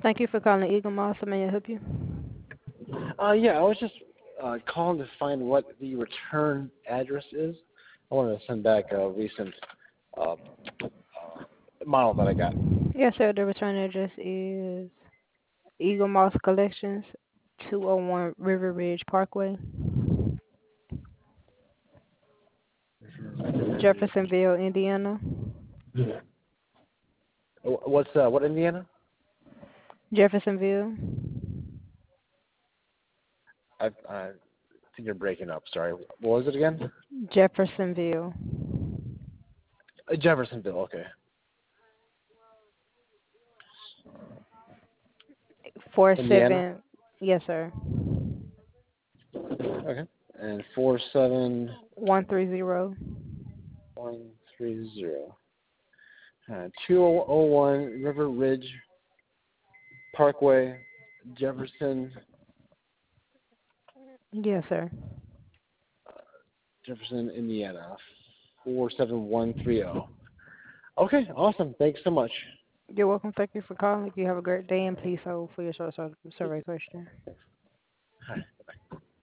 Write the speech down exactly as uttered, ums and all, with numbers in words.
Thank you for calling Eagle Moss. May I help you? Uh, yeah, I was just uh, calling to find what the return address is. I wanted to send back a recent uh, model that I got. Yes, sir. The return address is Eagle Moss Collections, two oh one River Ridge Parkway, Jeffersonville, Indiana. What's uh, what Indiana? Jeffersonville. I, I think you're breaking up. Sorry. What was it again? Jeffersonville. Uh, Jeffersonville. Okay. Four Indiana. seven. Yes, sir. Okay. And four seven One three zero. one three zero. Uh, two oh one River Ridge Parkway, Jefferson, Yes, sir. uh, Jefferson, Indiana, four seven one three zero. Okay, awesome. Thanks so much. You're welcome. Thank you for calling. You have a great day, and please hold for your short sur- survey question. Hi.